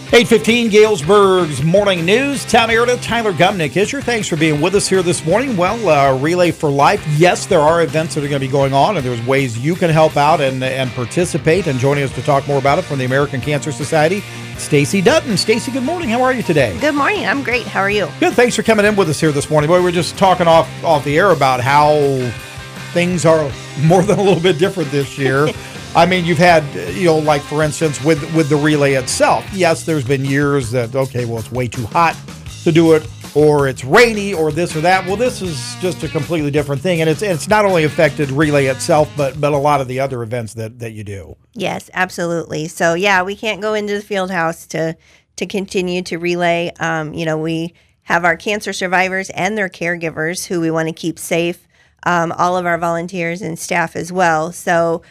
8:15, Galesburg's Morning News. Tom Arita, Tyler Gumnick is your. Thanks for being with us here this morning. Well, Relay for Life. Yes, there are events that are going to be going on, and there's ways you can help out and participate. And joining us to talk more about it from the American Cancer Society, Stacy Dutton. Stacy, good morning. How are you today? Good morning. I'm great. How are you? Good. Thanks for coming in with us here this morning. Boy, we were just talking off the air about how things are more than a little bit different this year. I mean, you've had, like, for instance, with the relay itself. Yes, there's been years that, okay, well, it's way too hot to do it, or it's rainy, or this or that. Well, this is just a completely different thing, and it's not only affected relay itself, but a lot of the other events that you do. Yes, absolutely. So, yeah, we can't go into the field house to continue to relay. We have our cancer survivors and their caregivers who we want to keep safe, all of our volunteers and staff as well. So,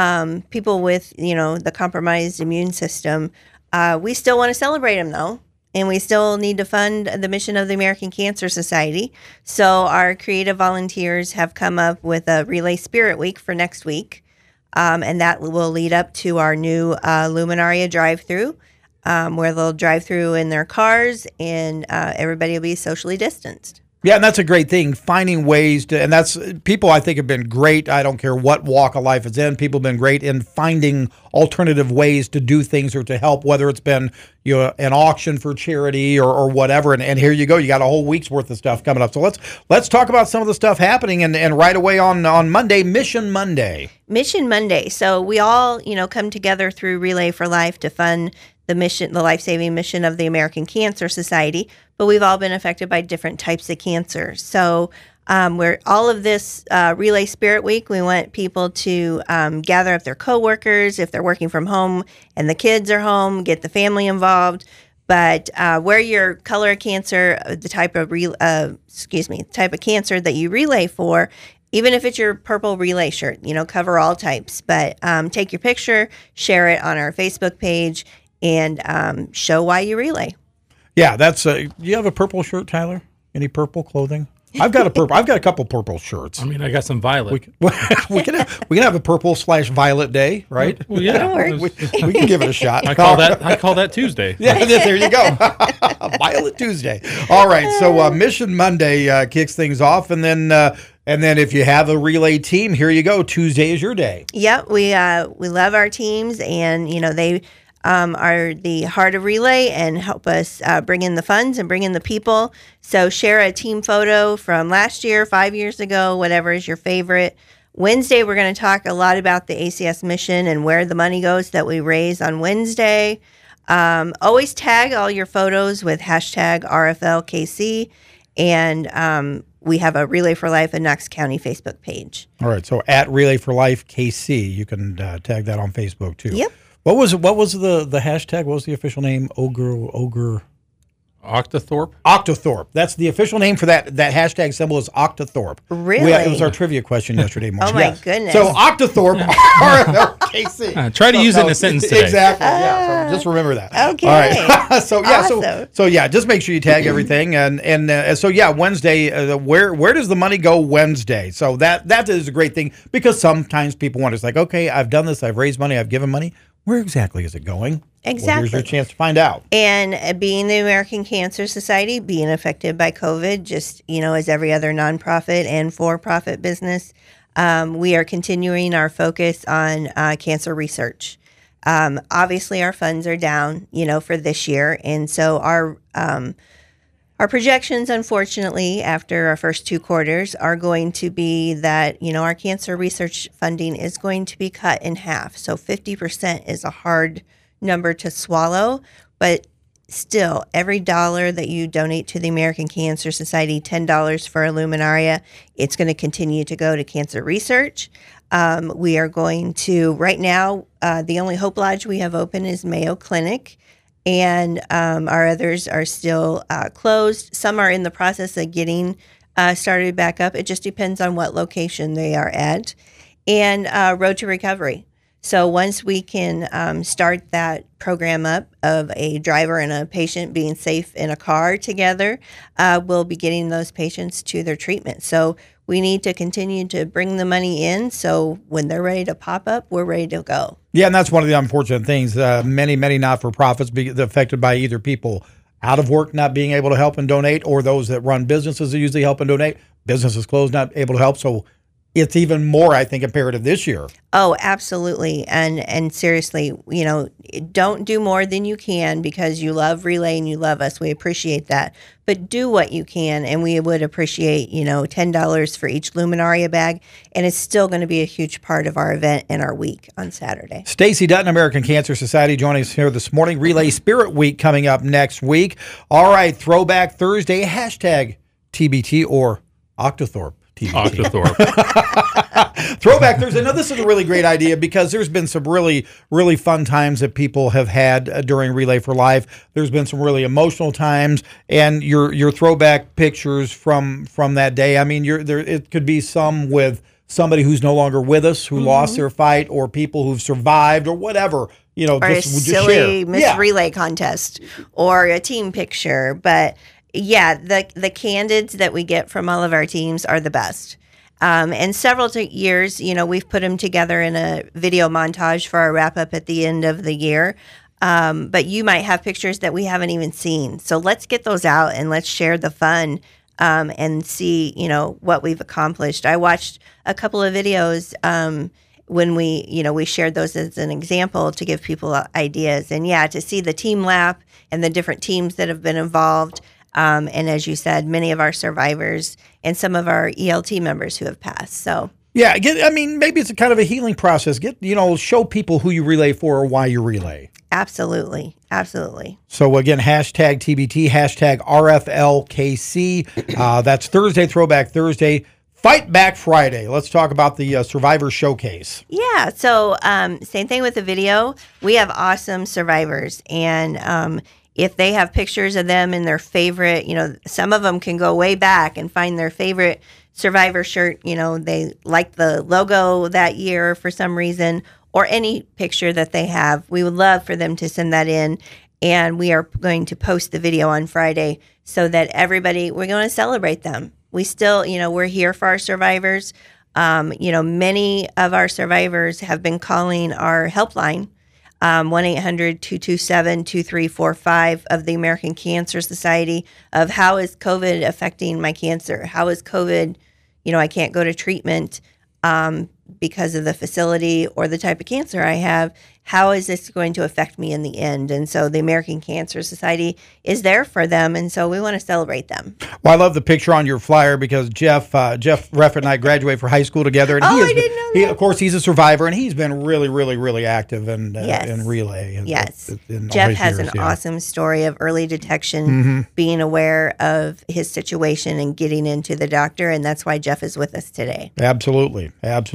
people with, the compromised immune system, we still want to celebrate them, though, and we still need to fund the mission of the American Cancer Society. So our creative volunteers have come up with a Relay Spirit Week for next week, and that will lead up to our new Luminaria drive-through, where they'll drive through in their cars, and everybody will be socially distanced. Yeah, and that's a great thing, finding ways to, and that's, people I think have been great. I don't care what walk of life it's in. People have been great in finding alternative ways to do things or to help, whether it's been, an auction for charity or whatever. And here you go. You got a whole week's worth of stuff coming up. So let's talk about some of the stuff happening and right away on Monday, Mission Monday. Mission Monday. So we all, come together through Relay for Life to fund the mission, the life-saving mission of the American Cancer Society, but we've all been affected by different types of cancer. So we're all of this Relay Spirit Week, we want people to gather up their coworkers if they're working from home and the kids are home, get the family involved. But wear your color of cancer, the type of type of cancer that you relay for. Even if it's your purple relay shirt, cover all types. But take your picture, share it on our Facebook page, and show why you relay. Yeah, that's. Do you have a purple shirt, Tyler? Any purple clothing? I've got a couple purple shirts. I mean, I got some violet. We can have a purple/violet day, right? Well, yeah, we can give it a shot. I call that Tuesday. Yeah, there you go. Violet Tuesday. All right, so Mission Monday kicks things off, and then if you have a relay team, here you go. Tuesday is your day. Yep, we love our teams, and they are the heart of Relay and help us bring in the funds and bring in the people. So share a team photo from last year, 5 years ago, whatever is your favorite. Wednesday, we're going to talk a lot about the ACS mission and where the money goes that we raise on Wednesday. Always tag all your photos with hashtag RFLKC, and we have a Relay for Life in Knox County Facebook page. All right, so at Relay for Life KC, you can tag that on Facebook too. Yep. What was the hashtag? What was the official name? Ogre. Octothorpe? Octothorpe. That's the official name for that hashtag symbol is Octothorpe. Really? It was our trivia question yesterday morning. Oh, my goodness. So Octothorpe, RFLKC. Try to use it in a sentence today. Exactly. Yeah. So just remember that. Okay. All right. So yeah. Awesome. So yeah. Just make sure you tag everything, and so yeah. Wednesday. Where does the money go Wednesday? So that is a great thing because sometimes people wonder. It's like, okay, I've done this. I've raised money. I've given money. Where exactly is it going? Exactly. Well, here's your chance to find out. And being the American Cancer Society, being affected by COVID, just, as every other nonprofit and for-profit business, we are continuing our focus on cancer research. Obviously, our funds are down, for this year. And so our projections, unfortunately, after our first 2 quarters are going to be that, our cancer research funding is going to be cut in half. So 50% is a hard number to swallow, but still, every dollar that you donate to the American Cancer Society, $10 for Luminaria, it's going to continue to go to cancer research. We are going to, right now, the only Hope Lodge we have open is Mayo Clinic. And our others are still closed. Some are in the process of getting started back up. It just depends on what location they are at. And Road to Recovery. So once we can start that program up of a driver and a patient being safe in a car together, we'll be getting those patients to their treatment. So we need to continue to bring the money in. So when they're ready to pop up, we're ready to go. Yeah, and that's one of the unfortunate things. Many not-for-profits be affected by either people out of work not being able to help and donate, or those that run businesses that usually help and donate. Businesses closed, not able to help. So it's even more, I think, imperative this year. Oh, absolutely. And seriously, don't do more than you can because you love Relay and you love us. We appreciate that. But do what you can, and we would appreciate, $10 for each Luminaria bag. And it's still going to be a huge part of our event and our week on Saturday. Stacey Dutton, American Cancer Society, joining us here this morning. Relay Spirit Week coming up next week. All right, Throwback Thursday, hashtag TBT or Octothorpe. Throwback Thursday. Now, this is a really great idea because there's been some really, really fun times that people have had during Relay for Life. There's been some really emotional times, and your throwback pictures from that day. I mean, it could be some with somebody who's no longer with us, who lost their fight, or people who've survived, or whatever. Or a silly Miss Relay contest, or a team picture, but. Yeah, the candids that we get from all of our teams are the best. And several years, we've put them together in a video montage for our wrap up at the end of the year. But you might have pictures that we haven't even seen. So let's get those out and let's share the fun and see, what we've accomplished. I watched a couple of videos when we shared those as an example to give people ideas. And to see the team lap and the different teams that have been involved. And as you said, many of our survivors and some of our ELT members who have passed. So maybe it's a kind of a healing process. Show people who you relay for or why you relay. Absolutely. So again, hashtag TBT, hashtag RFLKC. That's Thursday, Throwback Thursday. Fight Back Friday. Let's talk about the Survivor Showcase. Yeah. So same thing with the video. We have awesome survivors, and if they have pictures of them in their favorite, some of them can go way back and find their favorite Survivor shirt. They like the logo that year for some reason, or any picture that they have. We would love for them to send that in. And we are going to post the video on Friday so that we're going to celebrate them. We still, we're here for our survivors. Many of our survivors have been calling our helpline. 1-800-227-2345 of the American Cancer Society of how is COVID affecting my cancer? How is COVID, I can't go to treatment because of the facility or the type of cancer I have. How is this going to affect me in the end? And so the American Cancer Society is there for them, and so we want to celebrate them. Well, I love the picture on your flyer because Jeff Reff and I graduated from high school together. And I didn't know that. Of course, he's a survivor, and he's been really, really, really active in Relay. Yes. Jeff has an awesome story of early detection, being aware of his situation and getting into the doctor, and that's why Jeff is with us today. Absolutely.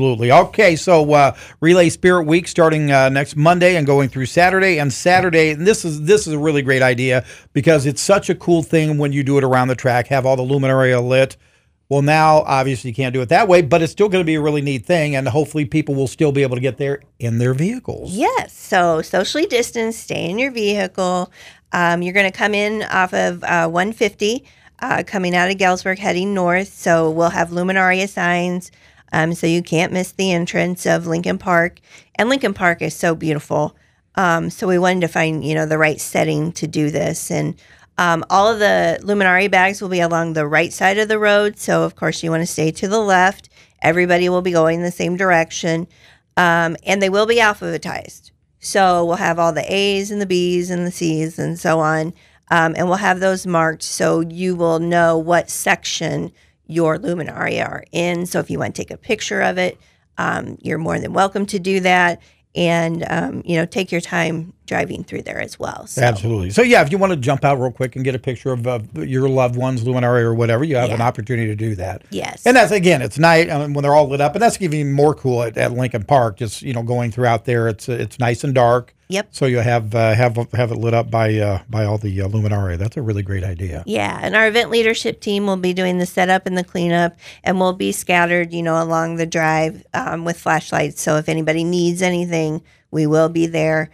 Okay, so Relay Spirit Week starting next Monday and going through Saturday. And this is a really great idea because it's such a cool thing when you do it around the track, have all the luminaria lit. Well, now obviously you can't do it that way, but it's still going to be a really neat thing, and hopefully people will still be able to get there in their vehicles. Yes, so socially distanced, stay in your vehicle. You're going to come in off of 150, coming out of Galesburg, heading north. So we'll have luminaria signs. So you can't miss the entrance of Lincoln Park. And Lincoln Park is so beautiful. So we wanted to find, the right setting to do this. And all of the luminaria bags will be along the right side of the road. So, of course, you want to stay to the left. Everybody will be going the same direction. And they will be alphabetized. So we'll have all the A's and the B's and the C's and so on. And we'll have those marked so you will know what section your luminaria are in. So if you want to take a picture of it, you're more than welcome to do that. And, take your time driving through there as well. So. Absolutely. So, if you want to jump out real quick and get a picture of your loved one's luminaria or whatever, you have an opportunity to do that. Yes. And that's, again, it's night when they're all lit up. And that's even more cool at Lincoln Park, just, going throughout there. It's nice and dark. Yep. So you have it lit up by all the luminaria. That's a really great idea. Yeah, and our event leadership team will be doing the setup and the cleanup, and we'll be scattered, along the drive with flashlights. So if anybody needs anything, we will be there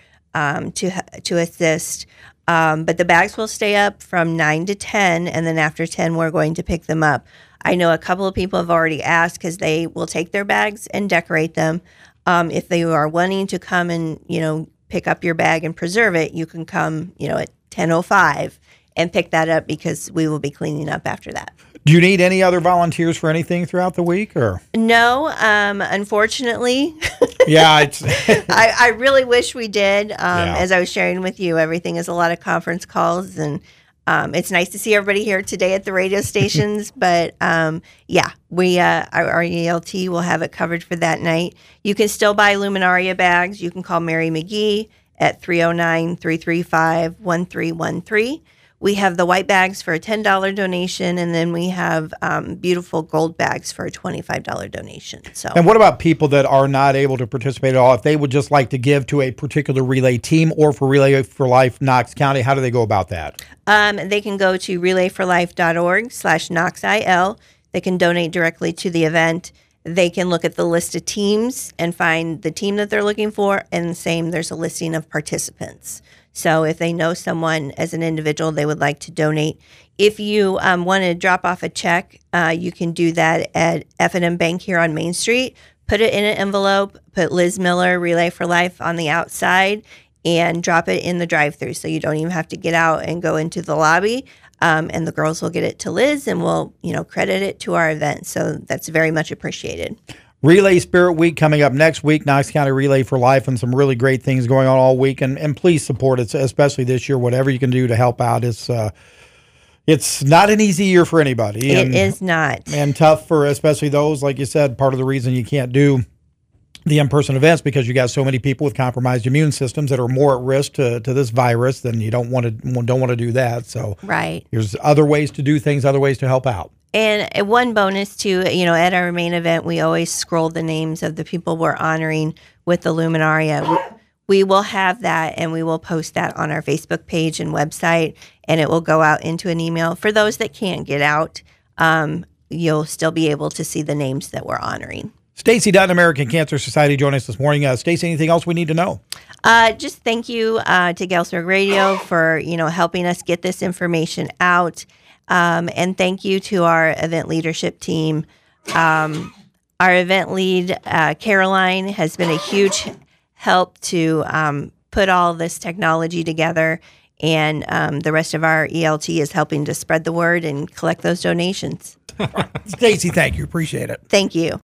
to assist. But the bags will stay up from 9 to 10, and then after 10, we're going to pick them up. I know a couple of people have already asked because they will take their bags and decorate them. If they are wanting to come and, pick up your bag and preserve it, you can come, at 10:05 and pick that up because we will be cleaning up after that. Do you need any other volunteers for anything throughout the week, or? No, unfortunately. Yeah, it's I really wish we did. Yeah. As I was sharing with you, everything is a lot of conference calls, and it's nice to see everybody here today at the radio stations. But we our ELT will have it covered for that night. You can still buy Luminaria bags. You can call Mary McGee at 309-335-1313. We have the white bags for a $10 donation, and then we have beautiful gold bags for a $25 donation. So, And what about people that are not able to participate at all? If they would just like to give to a particular relay team or for Relay for Life Knox County, how do they go about that? they can go to relayforlife.org/KnoxIL. They can donate directly to the event. They can look at the list of teams and find the team that they're looking for, and there's a listing of participants. So if they know someone as an individual they would like to donate, if you want to drop off a check, you can do that at F&M Bank here on Main Street. Put it in an envelope, put Liz Miller, Relay for Life on the outside, and drop it in the drive-thru so you don't even have to get out and go into the lobby. And the girls will get it to Liz, and we'll, credit it to our event. So that's very much appreciated. Relay Spirit Week coming up next week, Knox County Relay for Life, and some really great things going on all week. And please support it, especially this year. Whatever you can do to help out. It's not an easy year for anybody. It is not. And tough for especially those, like you said, part of the reason you can't do the in-person events because you got so many people with compromised immune systems that are more at risk to this virus. Then you don't want to do that. So Right. There's other ways to do things, other ways to help out. And one bonus too, at our main event, we always scroll the names of the people we're honoring with the Luminaria. We will have that, and we will post that on our Facebook page and website, and it will go out into an email. For those that can't get out, you'll still be able to see the names that we're honoring. Stacy Dutton, American Cancer Society, joining us this morning. Stacy, anything else we need to know? Just thank you to Galesburg Radio for helping us get this information out. And thank you to our event leadership team. Our event lead, Caroline, has been a huge help to put all this technology together. And the rest of our ELT is helping to spread the word and collect those donations. Stacy, thank you. Appreciate it. Thank you.